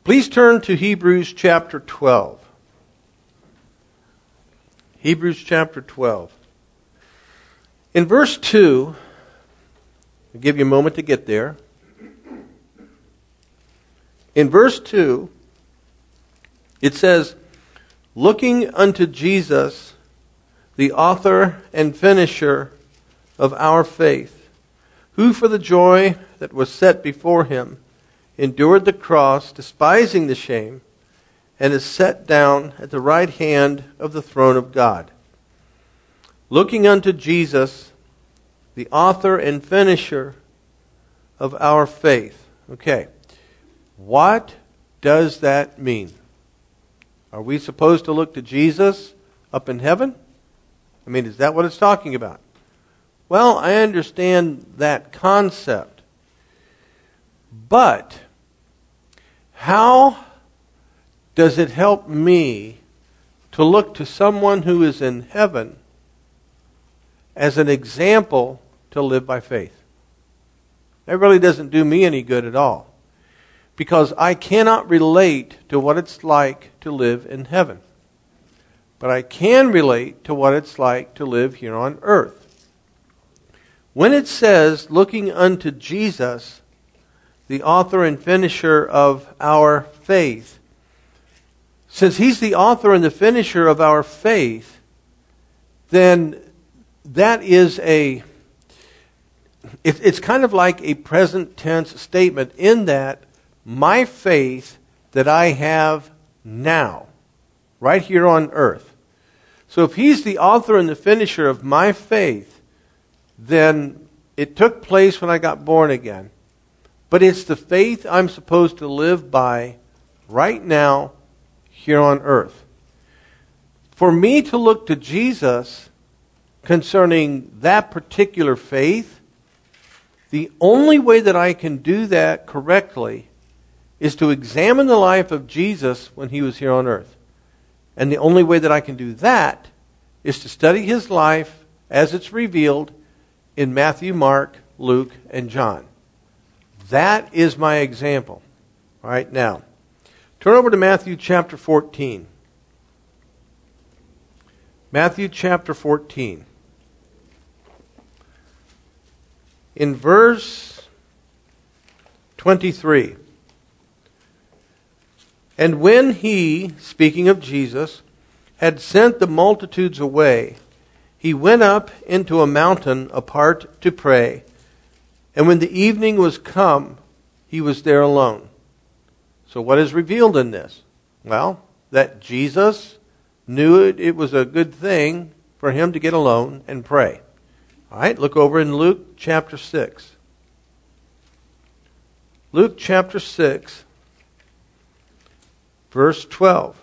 Please turn to Hebrews chapter 12. Hebrews chapter 12. In verse 2, I'll give you a moment to get there. In verse 2, it says, "Looking unto Jesus, the author and finisher of our faith, who for the joy that was set before him endured the cross, despising the shame, and is set down at the right hand of the throne of God." Looking unto Jesus, the author and finisher of our faith. Okay, what does that mean? Are we supposed to look to Jesus up in heaven? I mean, is that what it's talking about? Well, I understand that concept. But how does it help me to look to someone who is in heaven as an example to live by faith? That really doesn't do me any good at all. Because I cannot relate to what it's like to live in heaven. But I can relate to what it's like to live here on earth. When it says, looking unto Jesus, the author and finisher of our faith, since he's the author and the finisher of our faith, then that is it's kind of like a present tense statement in that my faith that I have now, right here on earth. So if he's the author and the finisher of my faith, then it took place when I got born again. But it's the faith I'm supposed to live by right now here on earth. For me to look to Jesus concerning that particular faith, the only way that I can do that correctly is to examine the life of Jesus when he was here on earth. And the only way that I can do that is to study his life as it's revealed in Matthew, Mark, Luke, and John. That is my example. All right, now, turn over to Matthew chapter 14. Matthew chapter 14. In verse 23. "And when he," speaking of Jesus, "had sent the multitudes away, he went up into a mountain apart to pray. And when the evening was come, he was there alone." So what is revealed in this? Well, that Jesus knew it was a good thing for him to get alone and pray. All right, look over in Luke chapter 6. Luke chapter 6. Verse 12.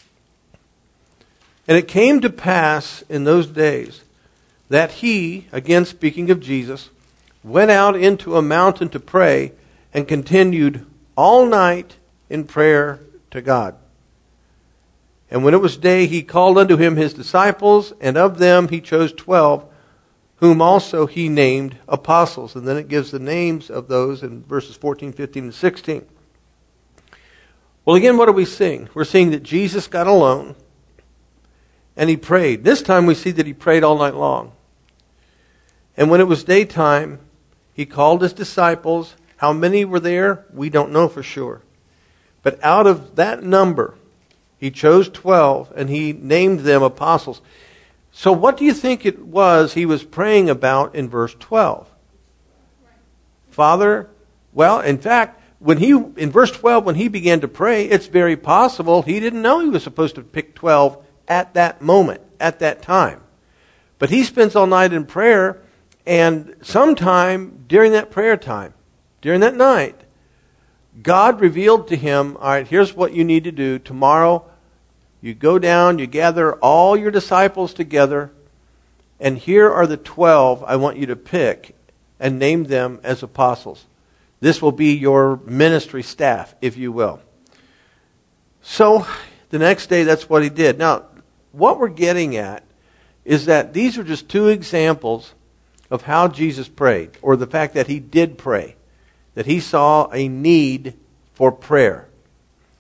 "And it came to pass in those days that he," again speaking of Jesus, "went out into a mountain to pray and continued all night in prayer to God. And when it was day, he called unto him his disciples, and of them he chose 12, whom also he named apostles." And then it gives the names of those in verses 14, 15, and 16. Well, again, what are we seeing? We're seeing that Jesus got alone and he prayed. This time we see that he prayed all night long. And when it was daytime, he called his disciples. How many were there? We don't know for sure. But out of that number, he chose 12 and he named them apostles. So what do you think it was he was praying about in verse 12? Father, well, in fact, in verse 12, when he began to pray, it's very possible he didn't know he was supposed to pick 12 at that moment, at that time. But he spends all night in prayer, and sometime during that prayer time, during that night, God revealed to him, all right, here's what you need to do. Tomorrow, you go down, you gather all your disciples together, and here are the 12 I want you to pick and name them as apostles. This will be your ministry staff, if you will. So the next day, that's what he did. Now, what we're getting at is that these are just two examples of how Jesus prayed, or the fact that he did pray, that he saw a need for prayer.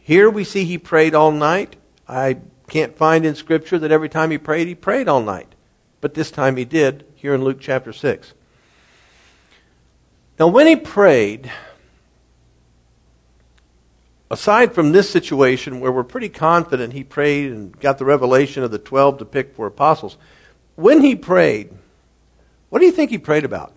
Here we see he prayed all night. I can't find in Scripture that every time he prayed all night. But this time he did, here in Luke chapter 6. Now when he prayed, aside from this situation where we're pretty confident he prayed and got the revelation of the 12 to pick for apostles, when he prayed, what do you think he prayed about?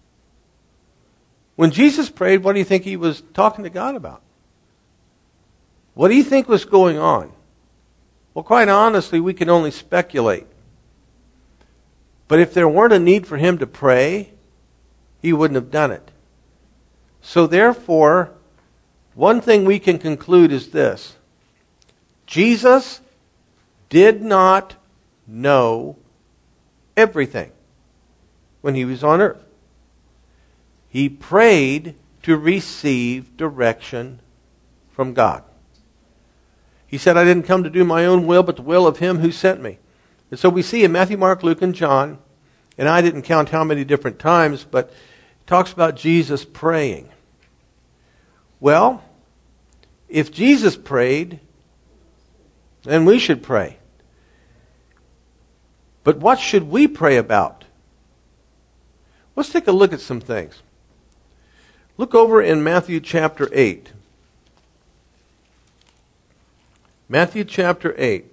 When Jesus prayed, what do you think he was talking to God about? What do you think was going on? Well, quite honestly, we can only speculate. But if there weren't a need for him to pray, he wouldn't have done it. So therefore, one thing we can conclude is this. Jesus did not know everything when he was on earth. He prayed to receive direction from God. He said, I didn't come to do my own will, but the will of him who sent me. And so we see in Matthew, Mark, Luke, and John, and I didn't count how many different times, but it talks about Jesus praying. Well, if Jesus prayed, then we should pray. But what should we pray about? Let's take a look at some things. Look over in Matthew chapter 8. Matthew chapter 8.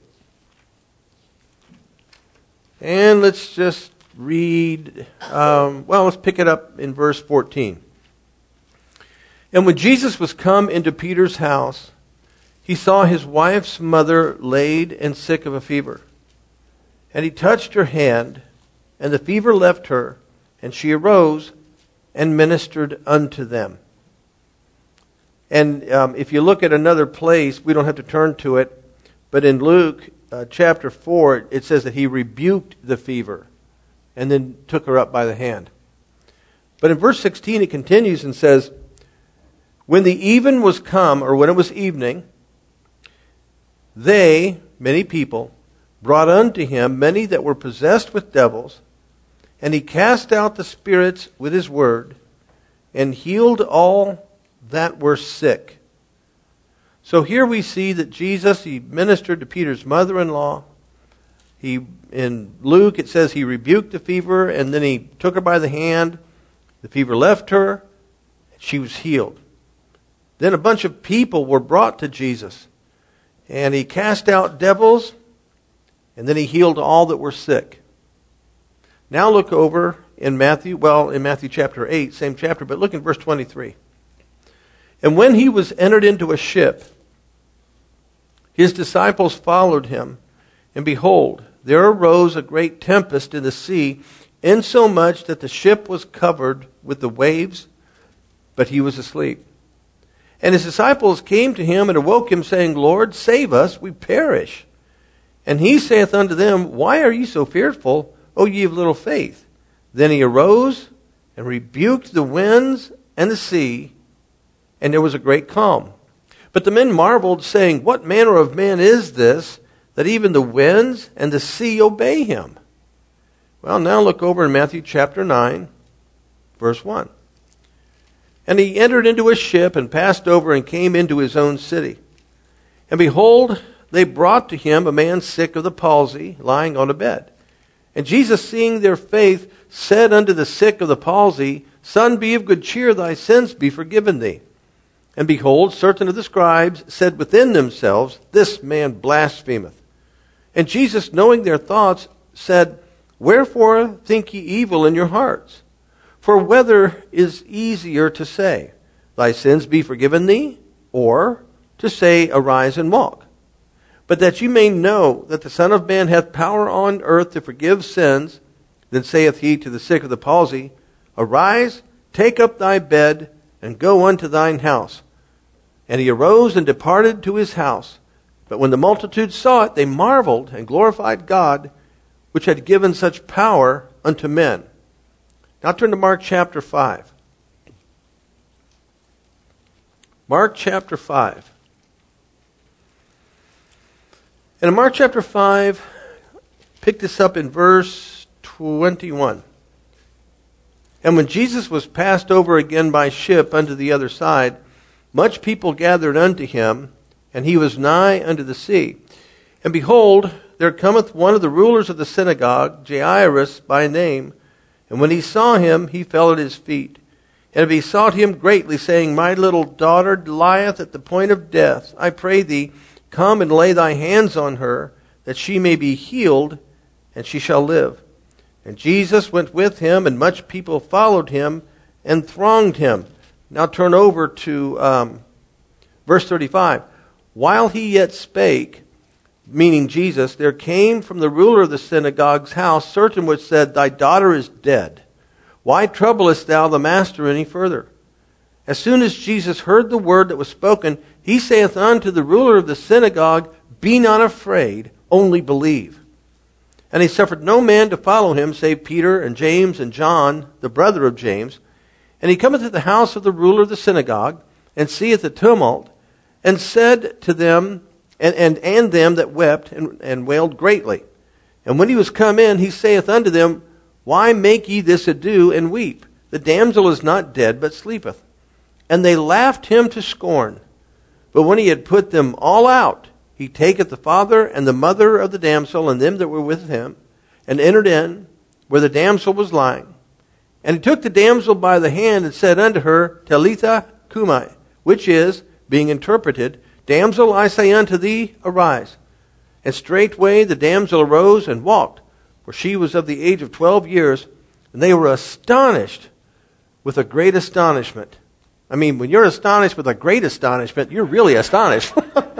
And let's just read, let's pick it up in verse 14. And when Jesus was come into Peter's house, he saw his wife's mother laid and sick of a fever. And he touched her hand, and the fever left her, and she arose and ministered unto them. And if you look at another place, we don't have to turn to it, but in Luke chapter 4, it says that he rebuked the fever and then took her up by the hand. But in verse 16, it continues and says, when the even was come, or when it was evening, they, many people, brought unto him many that were possessed with devils, and he cast out the spirits with his word, and healed all that were sick. So here we see that Jesus, he ministered to Peter's mother-in-law. In Luke, it says he rebuked the fever, and then he took her by the hand. The fever left her, and she was healed. Then a bunch of people were brought to Jesus, and he cast out devils, and then he healed all that were sick. Now look over in Matthew chapter 8, same chapter, but look in verse 23. And when he was entered into a ship, his disciples followed him, and behold, there arose a great tempest in the sea, insomuch that the ship was covered with the waves, but he was asleep. And his disciples came to him and awoke him, saying, Lord, save us, we perish. And he saith unto them, Why are ye so fearful, O ye of little faith? Then he arose and rebuked the winds and the sea, and there was a great calm. But the men marveled, saying, What manner of man is this, that even the winds and the sea obey him? Well, now look over in Matthew chapter 9, verse 1. And he entered into a ship and passed over and came into his own city. And behold, they brought to him a man sick of the palsy, lying on a bed. And Jesus, seeing their faith, said unto the sick of the palsy, Son, be of good cheer, thy sins be forgiven thee. And behold, certain of the scribes said within themselves, This man blasphemeth. And Jesus, knowing their thoughts, said, Wherefore think ye evil in your hearts? For whether is easier to say, Thy sins be forgiven thee, or to say, Arise and walk? But that you may know that the Son of Man hath power on earth to forgive sins, then saith he to the sick of the palsy, Arise, take up thy bed, and go unto thine house. And he arose and departed to his house. But when the multitude saw it, they marveled and glorified God, which had given such power unto men. Now turn to Mark chapter 5. Mark chapter 5. And in Mark chapter 5, pick this up in verse 21. And when Jesus was passed over again by ship unto the other side, much people gathered unto him, and he was nigh unto the sea. And behold, there cometh one of the rulers of the synagogue, Jairus by name. And when he saw him, he fell at his feet, and besought him greatly, saying, My little daughter lieth at the point of death. I pray thee, come and lay thy hands on her, that she may be healed, and she shall live. And Jesus went with him, and much people followed him and thronged him. Now turn over to verse 35. While he yet spake, meaning Jesus, there came from the ruler of the synagogue's house certain which said, Thy daughter is dead. Why troublest thou the master any further? As soon as Jesus heard the word that was spoken, he saith unto the ruler of the synagogue, Be not afraid, only believe. And he suffered no man to follow him, save Peter and James and John, the brother of James. And he cometh to the house of the ruler of the synagogue, and seeth the tumult, and said to them, and them that wept and wailed greatly. And when he was come in, he saith unto them, Why make ye this ado and weep? The damsel is not dead, but sleepeth. And they laughed him to scorn. But when he had put them all out, he taketh the father and the mother of the damsel and them that were with him, and entered in where the damsel was lying. And he took the damsel by the hand and said unto her, Talitha cumi, which is, being interpreted, Damsel, I say unto thee, arise. And straightway the damsel arose and walked, for she was of the age of 12 years, and they were astonished with a great astonishment. I mean, when you're astonished with a great astonishment, you're really astonished.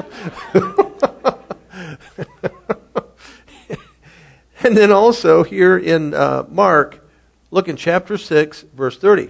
And then also here in Mark, look in chapter 6, verse 30.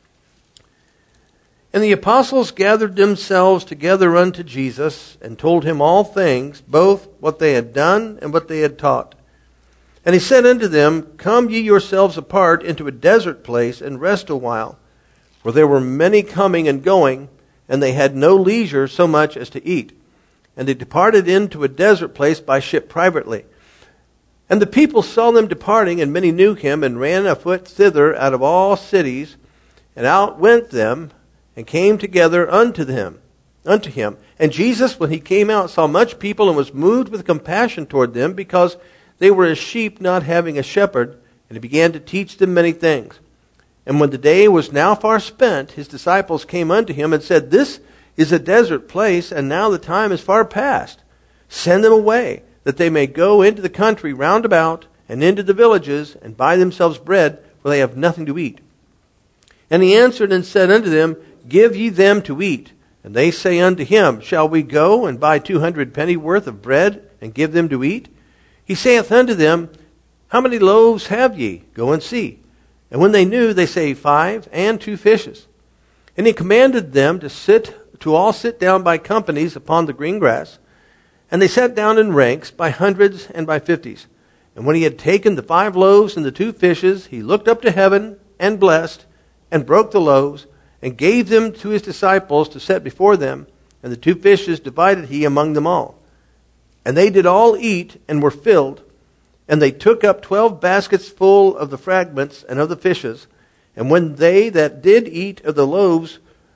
And the apostles gathered themselves together unto Jesus, and told him all things, both what they had done and what they had taught. And he said unto them, Come ye yourselves apart into a desert place, and rest a while. For there were many coming and going, and they had no leisure so much as to eat. And they departed into a desert place by ship privately. And the people saw them departing, and many knew him, and ran afoot thither out of all cities, and out went them, and came together unto him. And Jesus, when he came out, saw much people, and was moved with compassion toward them, because they were as sheep not having a shepherd, and he began to teach them many things. And when the day was now far spent, his disciples came unto him and said, This is a desert place, and now the time is far past. Send them away, that they may go into the country round about, and into the villages, and buy themselves bread, for they have nothing to eat. And he answered and said unto them, Give ye them to eat. And they say unto him, Shall we go and buy 200 pennyworth of bread, and give them to eat? He saith unto them, How many loaves have ye? Go and see. And when they knew, they say, 5 and 2 fishes. And he commanded them to all sit down by companies upon the green grass. And they sat down in ranks by hundreds and by 50s. And when he had taken the 5 loaves and the 2 fishes, he looked up to heaven and blessed, and broke the loaves, and gave them to his disciples to set before them. And the 2 fishes divided he among them all. And they did all eat, and were filled. And they took up 12 baskets full of the fragments and of the fishes. And when they that did eat of the loaves,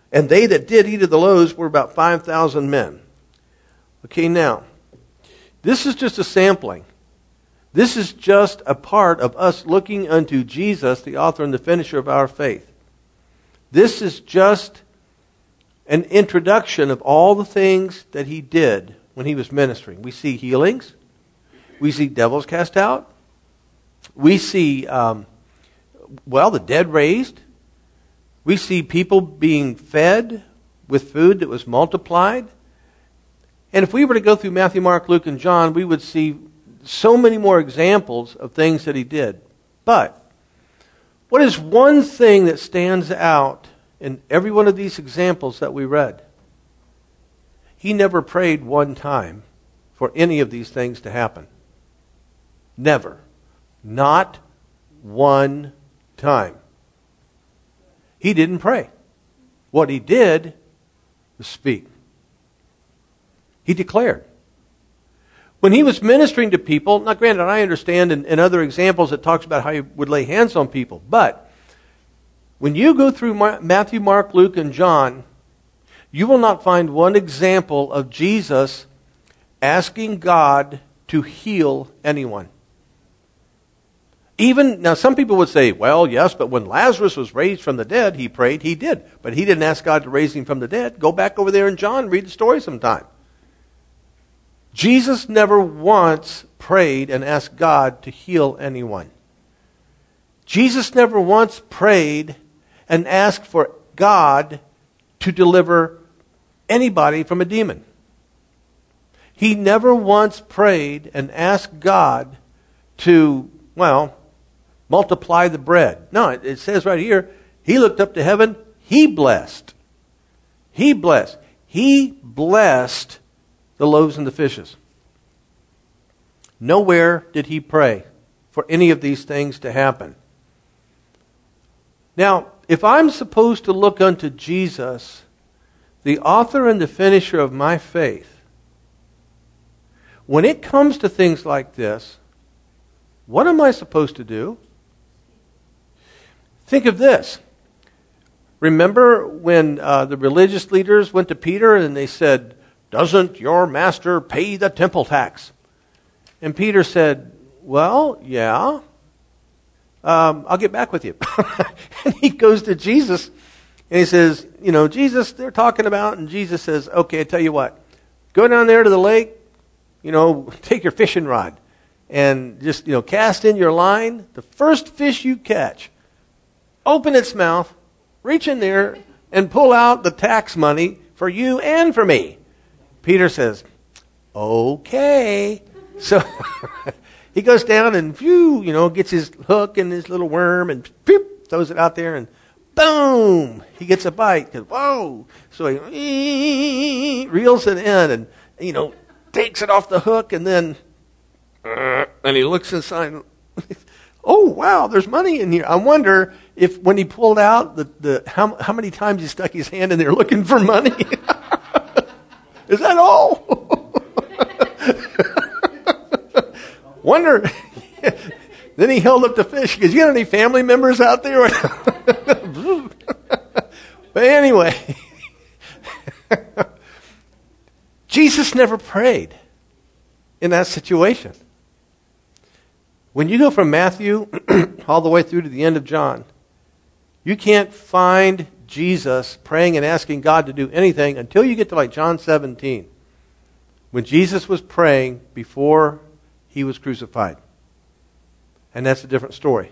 were about 5,000 men. Okay, now, this is just a sampling. This is just a part of us looking unto Jesus, the author and the finisher of our faith. This is just an introduction of all the things that he did when he was ministering. We see healings. We see devils cast out. We see, the dead raised. We see people being fed with food that was multiplied. And if we were to go through Matthew, Mark, Luke, and John, we would see so many more examples of things that he did. But what is one thing that stands out in every one of these examples that we read? He never prayed one time for any of these things to happen. Never. Not one time. He didn't pray. What he did was speak. He declared. When he was ministering to people, now granted, I understand in other examples it talks about how he would lay hands on people, but when you go through Matthew, Mark, Luke, and John, you will not find one example of Jesus asking God to heal anyone. Even, now some people would say, well, yes, but when Lazarus was raised from the dead, he prayed, he did. But he didn't ask God to raise him from the dead. Go back over there in John, read the story sometime. Jesus never once prayed and asked God to heal anyone. Jesus never once prayed and asked for God to deliver anybody from a demon. He never once prayed and asked God to, multiply the bread. No, it says right here, he looked up to heaven, he blessed. He blessed. He blessed the loaves and the fishes. Nowhere did he pray for any of these things to happen. Now, if I'm supposed to look unto Jesus, the author and the finisher of my faith, when it comes to things like this, what am I supposed to do? Think of this. Remember when the religious leaders went to Peter and they said, "Doesn't your master pay the temple tax?" And Peter said, "Well, yeah. I'll get back with you." And he goes to Jesus and he says, "Jesus, they're talking about," and Jesus says, "Okay, I tell you what. Go down there to the lake, take your fishing rod and just, cast in your line. The first fish you catch, open its mouth, reach in there and pull out the tax money for you and for me." Peter says, "Okay." So he goes down and gets his hook and his little worm and throws it out there and boom, he gets a bite. Whoa! So he reels it in and takes it off the hook and then he looks inside. Oh wow, there's money in here. I wonder if when he pulled out how many times he stuck his hand in there looking for money. Is that all? Wonder. Then he held up the fish because you got any family members out there? But anyway, Jesus never prayed in that situation. When you go from Matthew all the way through to the end of John, you can't find Jesus praying and asking God to do anything until you get to like John 17, when Jesus was praying before he was crucified. And that's a different story.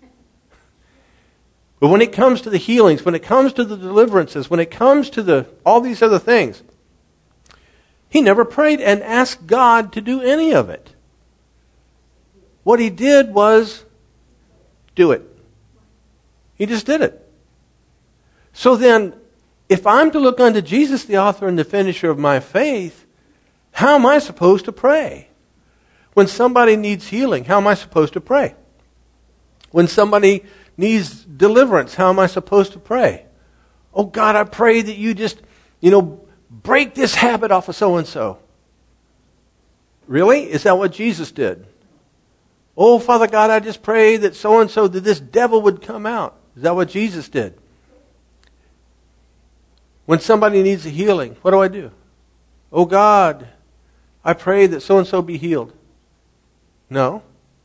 But when it comes to the healings, when it comes to the deliverances, when it comes to all these other things, he never prayed and asked God to do any of it. What he did was do it. He just did it. So then, if I'm to look unto Jesus, the author and the finisher of my faith, how am I supposed to pray? When somebody needs healing, how am I supposed to pray? When somebody needs deliverance, how am I supposed to pray? Oh God, I pray that you just, break this habit off of so-and-so. Really? Is that what Jesus did? Oh, Father God, I just pray that so-and-so, that this devil would come out. Is that what Jesus did? When somebody needs a healing, what do? Oh God, I pray that so-and-so be healed. No.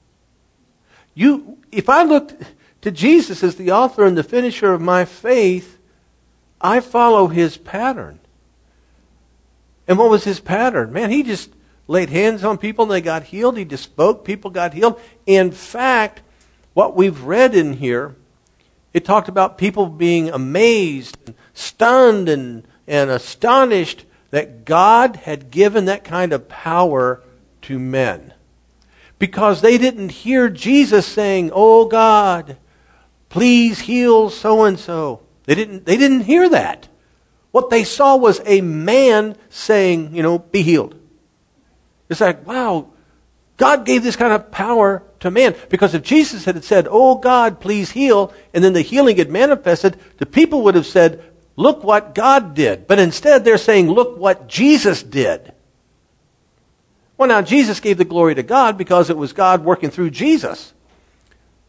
If I look to Jesus as the author and the finisher of my faith, I follow his pattern. And what was his pattern? Man, he just laid hands on people and they got healed. He just spoke, people got healed. In fact, what we've read in here, it talked about people being amazed, and stunned, and astonished that God had given that kind of power to men. Because they didn't hear Jesus saying, "Oh God, please heal so-and-so." They didn't hear that. What they saw was a man saying, "Be healed." It's like, wow, God gave this kind of power to man. Because if Jesus had said, "Oh God, please heal," and then the healing had manifested, the people would have said, "Look what God did." But instead they're saying, "Look what Jesus did." Well, now Jesus gave the glory to God because it was God working through Jesus.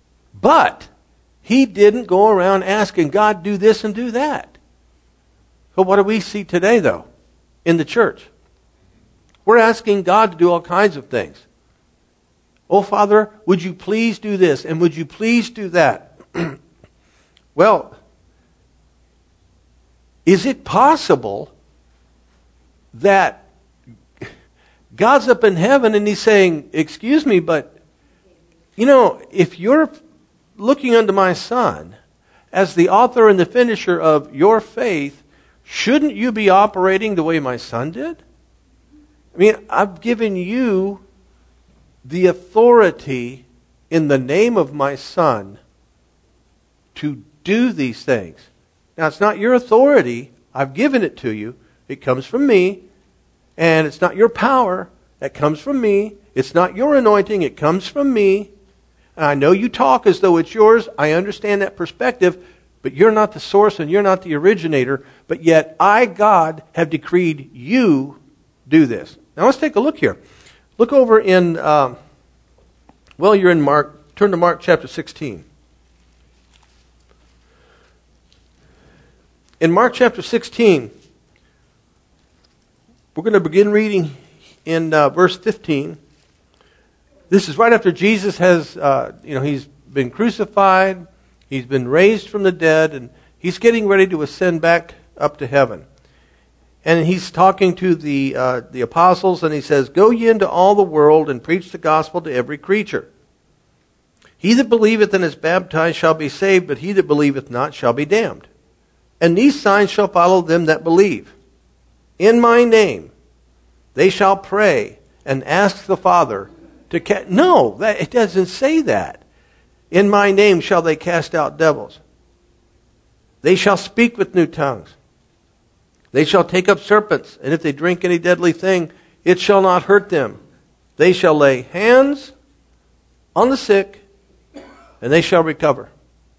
But he didn't go around asking God, do this and do that. But what do we see today, though, in the church? We're asking God to do all kinds of things. Oh, Father, would you please do this, and would you please do that? Well, is it possible that God's up in heaven and He's saying, excuse me, but, if you're looking unto my Son as the author and the finisher of your faith, shouldn't you be operating the way my Son did? I mean, I've given you the authority in the name of my Son to do these things. Now, it's not your authority. I've given it to you. It comes from me. And it's not your power. That comes from me. It's not your anointing. It comes from me. And I know you talk as though it's yours. I understand that perspective. But you're not the source and you're not the originator. But yet I, God, have decreed you do this. Now let's take a look here. Look over in, you're in Mark. Turn to Mark chapter 16. In Mark chapter 16, we're going to begin reading in verse 15. This is right after Jesus has, he's been crucified, he's been raised from the dead, and he's getting ready to ascend back up to heaven. And he's talking to the apostles, and he says, "Go ye into all the world and preach the gospel to every creature. He that believeth and is baptized shall be saved, but he that believeth not shall be damned. And these signs shall follow them that believe. In my name they shall pray and ask the Father to cast..." No, it doesn't say that. "In my name shall they cast out devils. They shall speak with new tongues. They shall take up serpents, and if they drink any deadly thing, it shall not hurt them. They shall lay hands on the sick, and they shall recover."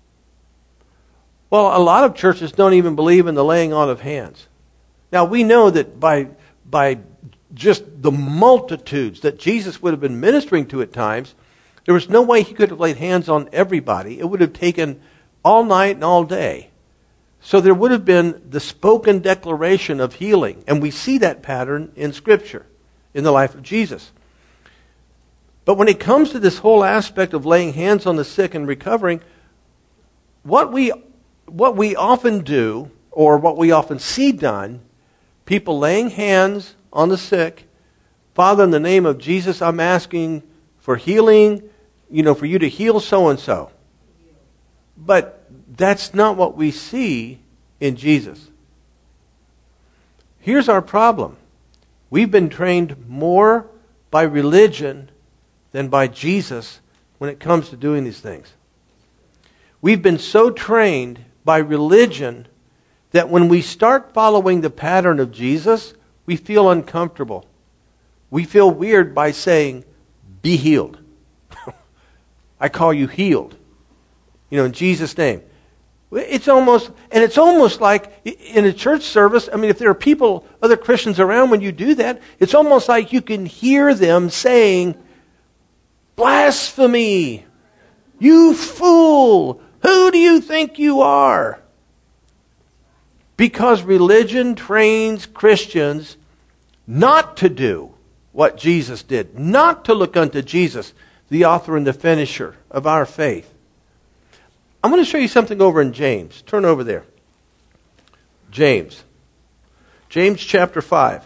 Well, a lot of churches don't even believe in the laying on of hands. Now, we know that by just the multitudes that Jesus would have been ministering to at times, there was no way he could have laid hands on everybody. It would have taken all night and all day. So there would have been the spoken declaration of healing. And we see that pattern in Scripture, in the life of Jesus. But when it comes to this whole aspect of laying hands on the sick and recovering, what we often do, or what we often see done, people laying hands on the sick. "Father, in the name of Jesus, I'm asking for healing, for you to heal so-and-so." But that's not what we see in Jesus. Here's our problem. We've been trained more by religion than by Jesus when it comes to doing these things. We've been so trained by religion that when we start following the pattern of Jesus, we feel uncomfortable. We feel weird by saying, "Be healed." I call you healed. In Jesus' name. It's almost like in a church service, if there are other Christians around when you do that, it's almost like you can hear them saying, "Blasphemy! You fool! Who do you think you are?" Because religion trains Christians not to do what Jesus did, not to look unto Jesus, the author and the finisher of our faith. I'm going to show you something over in James. Turn over there. James chapter 5.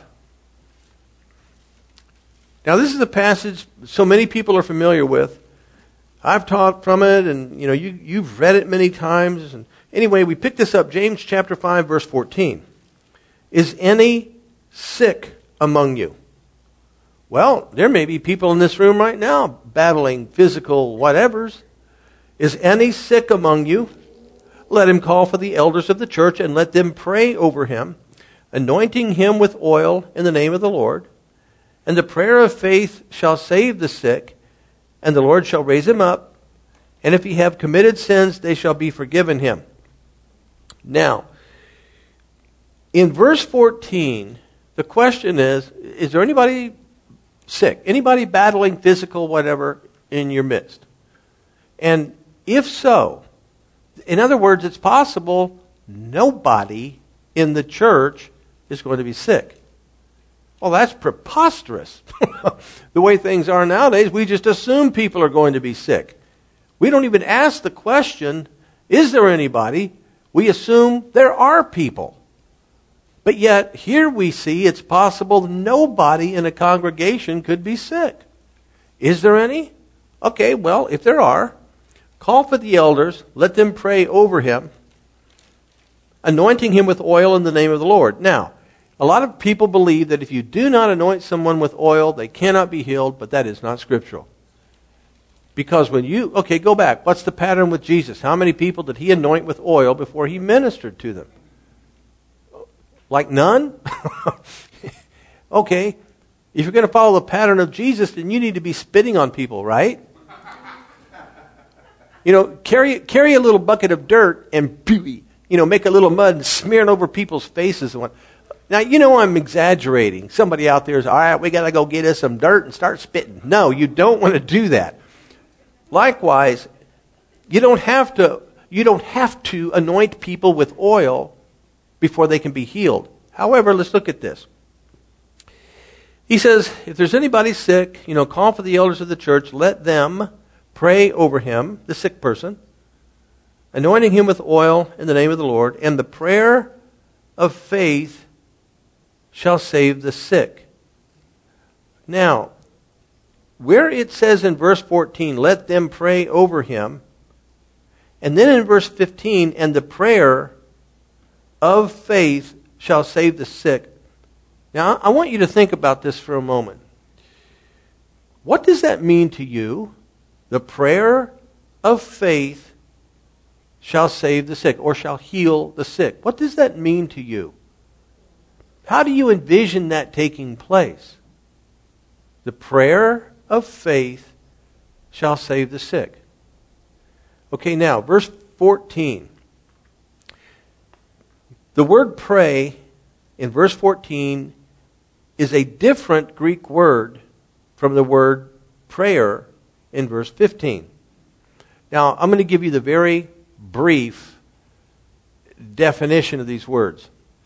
Now this is a passage so many people are familiar with. I've taught from it, and you've read it many times. And anyway, we pick this up, James chapter 5, verse 14. "Is any sick among you?" Well, there may be people in this room right now battling physical whatevers. "Is any sick among you? Let him call for the elders of the church, and let them pray over him, anointing him with oil in the name of the Lord. And the prayer of faith shall save the sick, and the Lord shall raise him up. And if he have committed sins, they shall be forgiven him." Now, in verse 14, the question is there anybody sick? Anybody battling physical whatever in your midst? And if so, in other words, it's possible nobody in the church is going to be sick. Well, that's preposterous. The way things are nowadays, we just assume people are going to be sick. We don't even ask the question, is there anybody? We assume there are people. But yet, here we see it's possible nobody in a congregation could be sick. Is there any? Okay, well, if there are, call for the elders, let them pray over him, anointing him with oil in the name of the Lord. Now, a lot of people believe that if you do not anoint someone with oil, they cannot be healed, but that is not scriptural. Because when you, okay, go back. What's the pattern with Jesus? How many people did he anoint with oil before he ministered to them? Like none? Okay, if you're going to follow the pattern of Jesus, then you need to be spitting on people, right? You know, carry a little bucket of dirt and, make a little mud and smear it over people's faces. Now, you know I'm exaggerating. Somebody out there is, all right, we got to go get us some dirt and start spitting. No, you don't want to do that. Likewise, you don't have to anoint people with oil before they can be healed. However, let's look at this. He says, if there's anybody sick, call for the elders of the church, let them pray over him, the sick person, anointing him with oil in the name of the Lord, and the prayer of faith shall save the sick. Now, where it says in verse 14, let them pray over him, and then in verse 15, and the prayer of faith shall save the sick. Now, I want you to think about this for a moment. What does that mean to you? The prayer of faith shall save the sick, or shall heal the sick. What does that mean to you? How do you envision that taking place? The prayer of faith shall save the sick. Okay, now, verse 14. The word pray in verse 14 is a different Greek word from the word prayer in verse 15. Now, I'm going to give you the very brief definition of these words.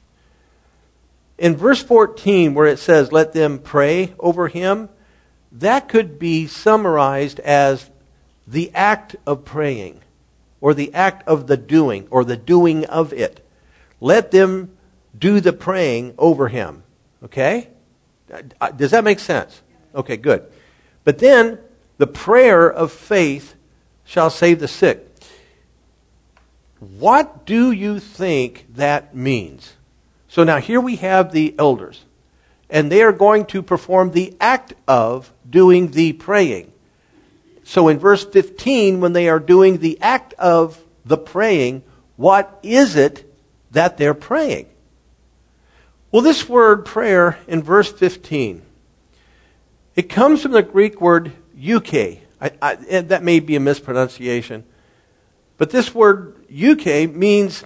In verse 14, where it says, let them pray over him, that could be summarized as the act of praying, or the act of the doing, or the doing of it. Let them do the praying over him. Okay? Does that make sense? Okay, good. But then, the prayer of faith shall save the sick. What do you think that means? So now here we have the elders, and they are going to perform the act of doing the praying. So in verse 15, when they are doing the act of the praying, what is it that they're praying? Well, this word prayer in verse 15, it comes from the Greek word euche. That may be a mispronunciation. But this word euche means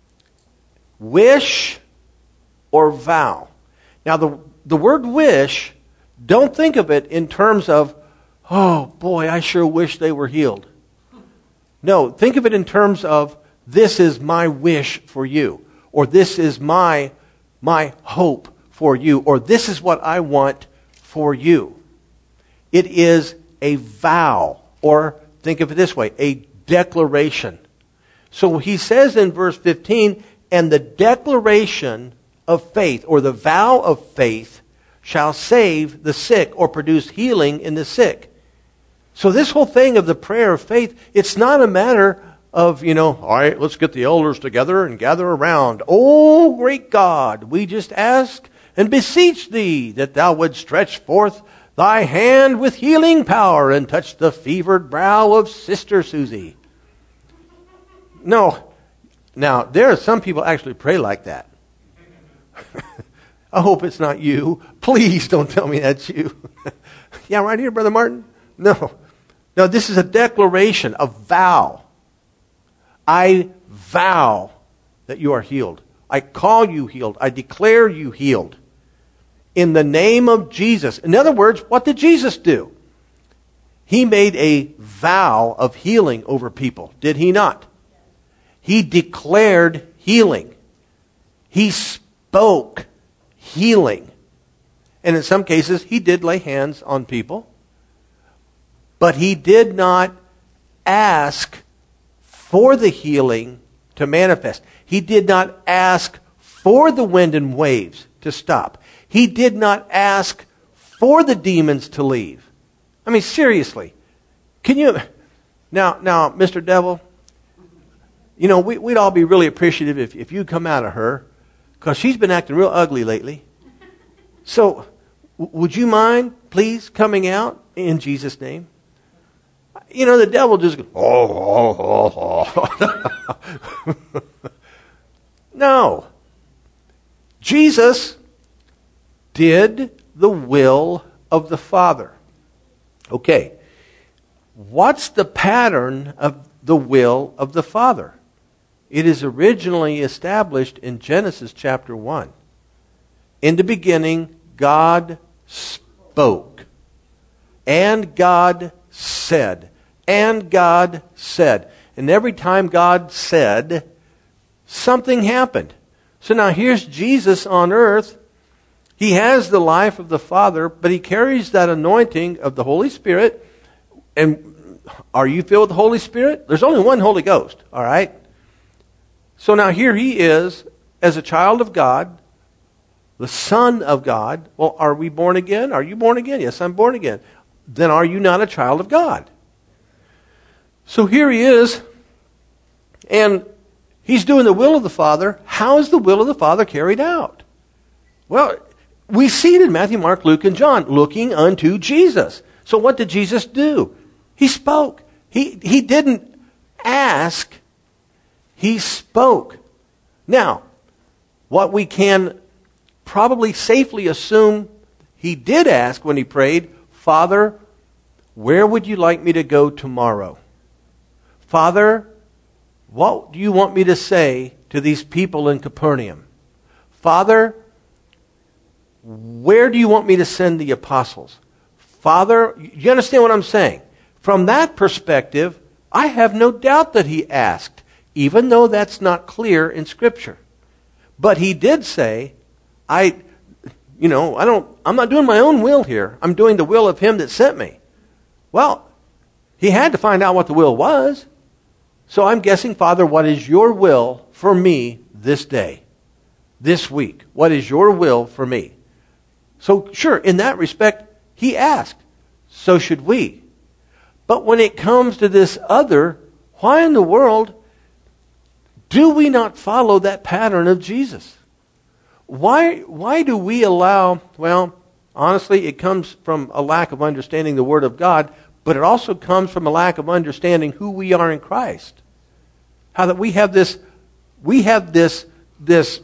wish or vow. Now, the word wish, don't think of it in terms of, oh boy, I sure wish they were healed. No, think of it in terms of, this is my wish for you. Or this is my hope for you. Or this is what I want for you. It is a vow. Or think of it this way, a declaration. So he says in verse 15, and the declaration of faith, or the vow of faith, shall save the sick, or produce healing in the sick. So this whole thing of the prayer of faith, it's not a matter of, all right, let's get the elders together and gather around. Oh, great God, we just ask and beseech thee that thou wouldst stretch forth thy hand with healing power and touch the fevered brow of Sister Susie. No. Now, there are some people actually pray like that. I hope it's not you. Please don't tell me that's you. Yeah, right here, Brother Martin? No. No, this is a declaration, a vow. I vow that you are healed. I call you healed. I declare you healed. In the name of Jesus. In other words, what did Jesus do? He made a vow of healing over people. Did he not? He declared healing. He spoke healing. And in some cases, he did lay hands on people. But he did not ask for the healing to manifest. He did not ask for the wind and waves to stop. He did not ask for the demons to leave. I mean, seriously. Can you... Now, Mr. Devil, you know, we'd all be really appreciative if you'd come out of her, because she's been acting real ugly lately. So, would you mind, please, coming out in Jesus' name? You know, the devil just goes, oh. No. Jesus did the will of the Father. Okay. What's the pattern of the will of the Father? It is originally established in Genesis chapter 1. In the beginning, God spoke. And God said. And God said. And every time God said, something happened. So now here's Jesus on earth. He has the life of the Father, but he carries that anointing of the Holy Spirit. And are you filled with the Holy Spirit? There's only one Holy Ghost, all right? So now here he is as a child of God, the Son of God. Well, are we born again? Are you born again? Yes, I'm born again. Then are you not a child of God? So here he is, and he's doing the will of the Father. How is the will of the Father carried out? Well, we see it in Matthew, Mark, Luke, and John, looking unto Jesus. So what did Jesus do? He spoke. He didn't ask. He spoke. Now, what we can probably safely assume he did ask when he prayed, Father, where would you like me to go tomorrow? Father, what do you want me to say to these people in Capernaum? Father, where do you want me to send the apostles? Father, you understand what I'm saying? From that perspective, I have no doubt that he asked, even though that's not clear in Scripture. But he did say, I'm not doing my own will here. I'm doing the will of him that sent me. Well, he had to find out what the will was. So I'm guessing, Father, what is your will for me this day, this week? What is your will for me? So sure, in that respect, he asked. So should we. But when it comes to this other, why in the world do we not follow that pattern of Jesus? Why do we allow, well, honestly, it comes from a lack of understanding the Word of God, but it also comes from a lack of understanding who we are in Christ. How that we have this, it's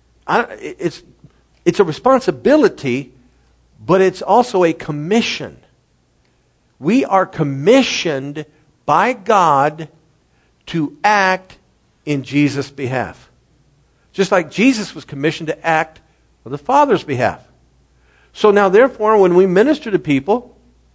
a responsibility, but it's also a commission. We are commissioned by God to act in Jesus' behalf. Just like Jesus was commissioned to act on the Father's behalf. So now, therefore, when we minister to people,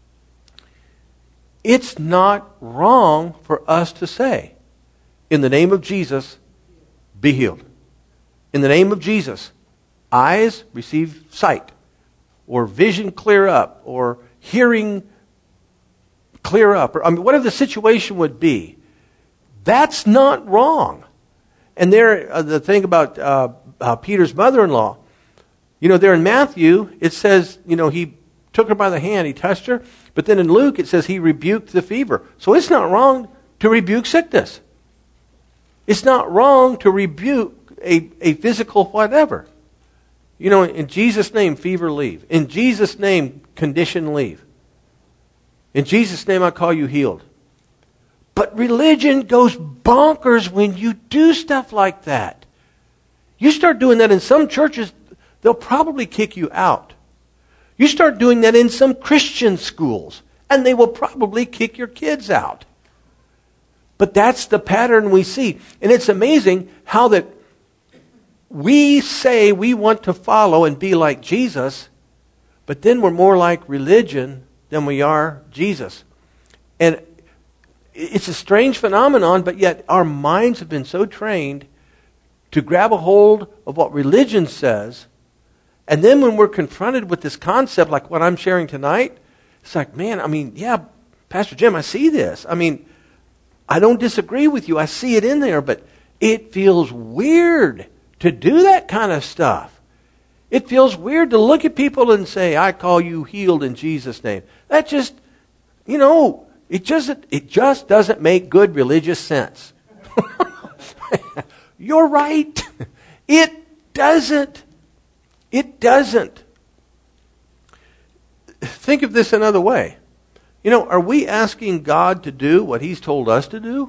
it's not wrong for us to say, in the name of Jesus, be healed. In the name of Jesus, eyes receive sight, or vision clear up, or hearing clear up, or whatever the situation would be. That's not wrong. And there, the thing about Peter's mother-in-law, there in Matthew, it says, he took her by the hand, he touched her. But then in Luke, it says he rebuked the fever. So it's not wrong to rebuke sickness. It's not wrong to rebuke a physical whatever. In Jesus' name, fever leave. In Jesus' name, condition leave. In Jesus' name, I call you healed. But religion goes bonkers when you do stuff like that. You start doing that in some churches, they'll probably kick you out. You start doing that in some Christian schools, and they will probably kick your kids out. But that's the pattern we see. And it's amazing how that we say we want to follow and be like Jesus, but then we're more like religion than we are Jesus. And it's a strange phenomenon, but yet our minds have been so trained to grab a hold of what religion says. And then when we're confronted with this concept, like what I'm sharing tonight, it's like, man, I mean, yeah, Pastor Jim, I see this. I mean, I don't disagree with you. I see it in there, but it feels weird to do that kind of stuff. It feels weird to look at people and say, I call you healed in Jesus' name. That just, it just doesn't make good religious sense. You're right. It doesn't. It doesn't. Think of this another way. Are we asking God to do what He's told us to do?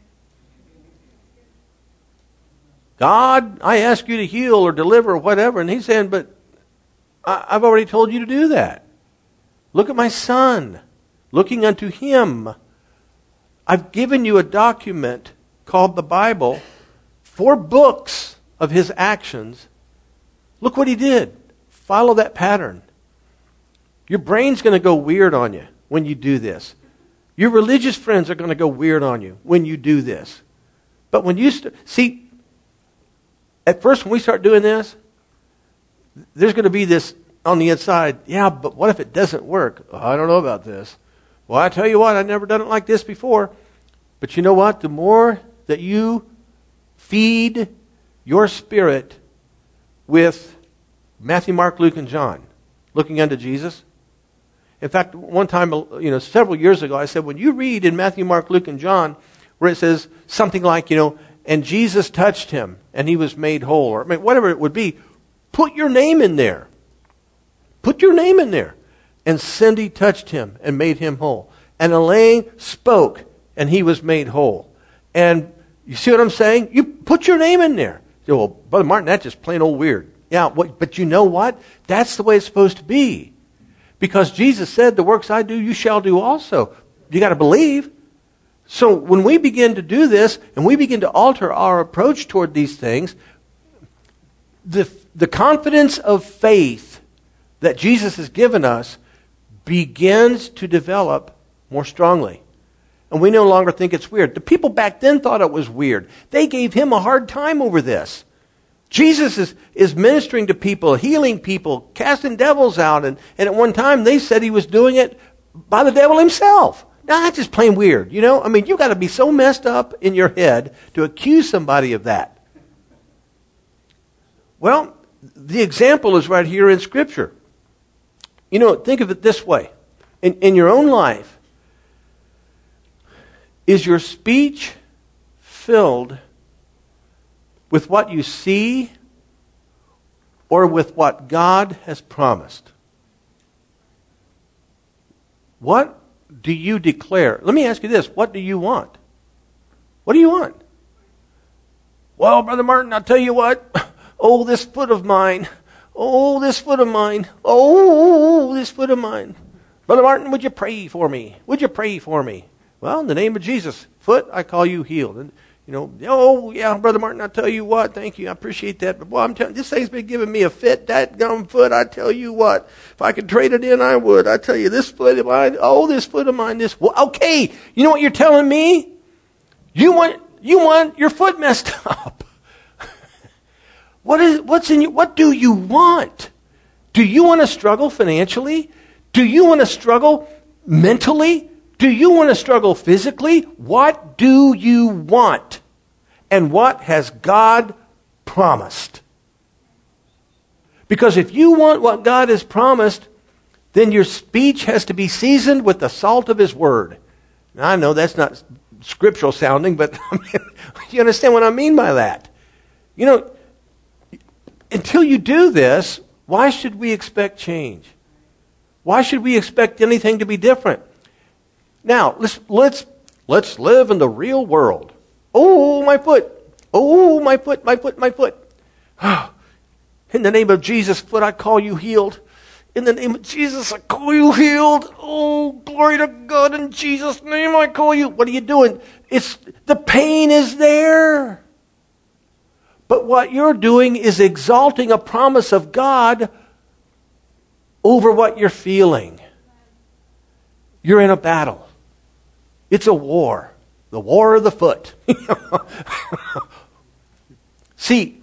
God, I ask you to heal or deliver or whatever. And He's saying, but I've already told you to do that. Look at my son. Looking unto Him. I've given you a document called the Bible, 4 books of His actions. Look what He did. Follow that pattern. Your brain's going to go weird on you when you do this. Your religious friends are going to go weird on you when you do this. But when you see, at first when we start doing this, there's going to be this on the inside, yeah, but what if it doesn't work? Oh, I don't know about this. Well, I tell you what, I've never done it like this before. But you know what? The more that you feed your spirit with Matthew, Mark, Luke, and John, looking unto Jesus. In fact, one time, several years ago, I said, when you read in Matthew, Mark, Luke, and John, where it says something like, and Jesus touched him, and he was made whole, or whatever it would be, put your name in there. Put your name in there. And Cindy touched him and made him whole. And Elaine spoke, and he was made whole. And you see what I'm saying? You put your name in there. You say, well, Brother Martin, that's just plain old weird. Yeah, but you know what? That's the way it's supposed to be. Because Jesus said, the works I do, you shall do also. You got to believe. So when we begin to do this, and we begin to alter our approach toward these things, the confidence of faith that Jesus has given us begins to develop more strongly. And we no longer think it's weird. The people back then thought it was weird. They gave him a hard time over this. Jesus is ministering to people, healing people, casting devils out. And at one time they said he was doing it by the devil himself. Now that's just plain weird. You got to be so messed up in your head to accuse somebody of that. Well, the example is right here in Scripture. Think of it this way. In your own life, is your speech filled with what you see or with what God has promised? What do you declare? Let me ask you this. What do you want? What do you want? Well, Brother Martin, I'll tell you what. Oh, this foot of mine. Oh, this foot of mine. Oh, this foot of mine. Brother Martin, would you pray for me? Would you pray for me? Well, in the name of Jesus, foot, I call you healed. And, oh, yeah, Brother Martin, I'll tell you what. Thank you. I appreciate that. But, boy, I'm telling you, this thing's been giving me a fit. That gum foot, I tell you what. If I could trade it in, I would. I tell you, this foot of mine, oh, this foot of mine, this. Well, okay, you know what you're telling me? You want your foot messed up. What's in you? What do you want? Do you want to struggle financially? Do you want to struggle mentally? Do you want to struggle physically? What do you want? And what has God promised? Because if you want what God has promised, then your speech has to be seasoned with the salt of His Word. Now, I know that's not scriptural sounding, but you understand what I mean by that. Until you do this, why should we expect change? Why should we expect anything to be different? Now, let's live in the real world. Oh, my foot. Oh, my foot, my foot, my foot. In the name of Jesus, foot, I call you healed. In the name of Jesus, I call you healed. Oh, glory to God. In Jesus' name, I call you. What are you doing? The pain is there. But what you're doing is exalting a promise of God over what you're feeling. You're in a battle. It's a war. The war of the foot. See,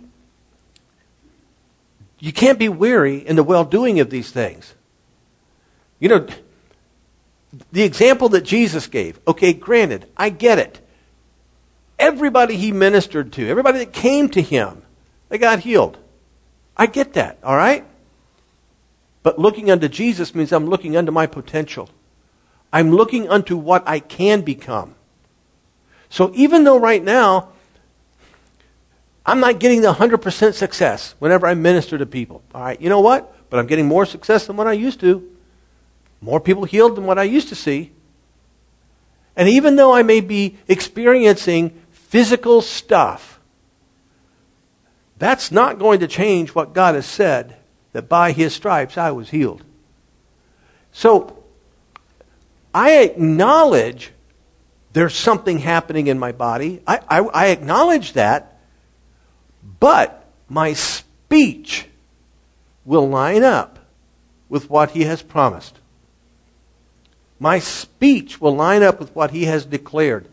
you can't be weary in the well-doing of these things. You know, the example that Jesus gave, okay, granted, I get it. Everybody he ministered to, everybody that came to him, they got healed. I get that, all right? But looking unto Jesus means I'm looking unto my potential. I'm looking unto what I can become. So even though right now, I'm not getting the 100% success whenever I minister to people. All right, you know what? But I'm getting more success than what I used to. More people healed than what I used to see. And even though I may be experiencing physical stuff, that's not going to change what God has said, that by his stripes I was healed. So, I acknowledge there's something happening in my body. I acknowledge that. But my speech will line up with what he has promised. My speech will line up with what he has declared.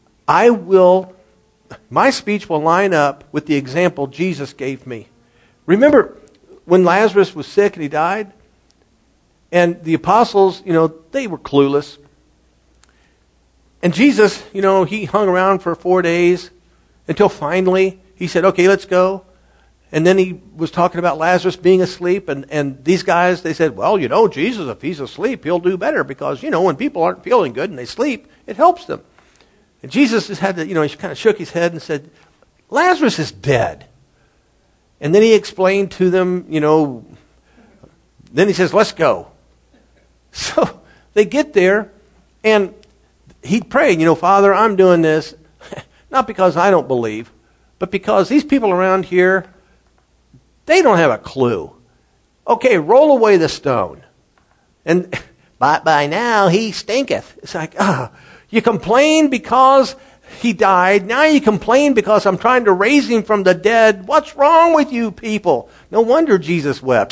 My speech will line up with the example Jesus gave me. Remember when Lazarus was sick and he died? And the apostles, they were clueless. And Jesus, he hung around for 4 days until finally he said, okay, let's go. And then he was talking about Lazarus being asleep. And these guys, they said, well, Jesus, if he's asleep, he'll do better. Because, when people aren't feeling good and they sleep, it helps them. And Jesus just had to, he kind of shook his head and said, Lazarus is dead. And then he explained to them, then he says, let's go. So they get there and he prayed, Father, I'm doing this not because I don't believe, but because these people around here, they don't have a clue. Okay, roll away the stone. And by now he stinketh. It's like, you complain because he died. Now you complain because I'm trying to raise him from the dead. What's wrong with you people? No wonder Jesus wept.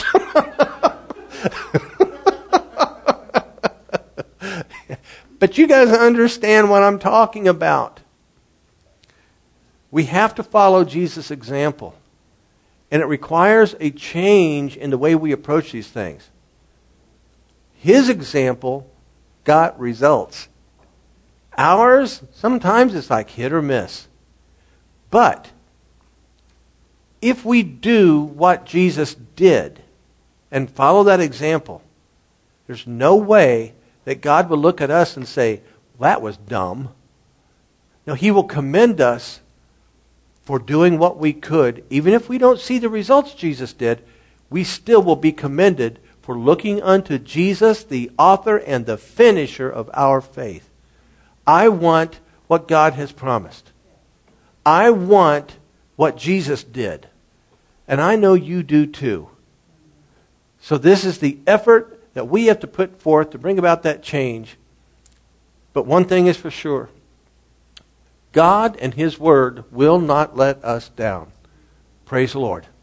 But you guys understand what I'm talking about. We have to follow Jesus' example. And it requires a change in the way we approach these things. His example got results. Ours, sometimes it's like hit or miss. But if we do what Jesus did and follow that example, there's no way that God will look at us and say, that was dumb. No, he will commend us for doing what we could. Even if we don't see the results Jesus did, we still will be commended for looking unto Jesus, the author and the finisher of our faith. I want what God has promised. I want what Jesus did. And I know you do too. So this is the effort that we have to put forth to bring about that change. But one thing is for sure. God and his word will not let us down. Praise the Lord.